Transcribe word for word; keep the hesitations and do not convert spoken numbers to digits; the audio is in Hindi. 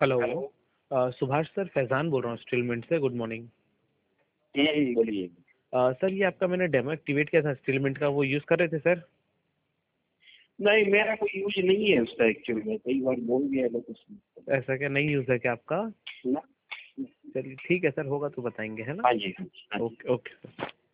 हेलो। हेलो। अ, सुभाष सर, फैज़ान बोल रहा हूँ स्टीलमिंट से। Good morning. जी बोलिए। अ, सर ये आपका मैंने डेमो एक्टिवेट किया था स्टीलमिंट का, वो यूज़ कर रहे थे सर? नहीं, मेरा कोई यूज नहीं है उसका एक्चुअली में, कई बार बोल दिया है कुछ। ऐसा क्या, नहीं यूज़ है क्या आपका? ना। चलिए ठीक है सर, होगा तो बताएंगे, है ना? हाँ जी, हाँ जी, हाँ जी। Okay okay sir.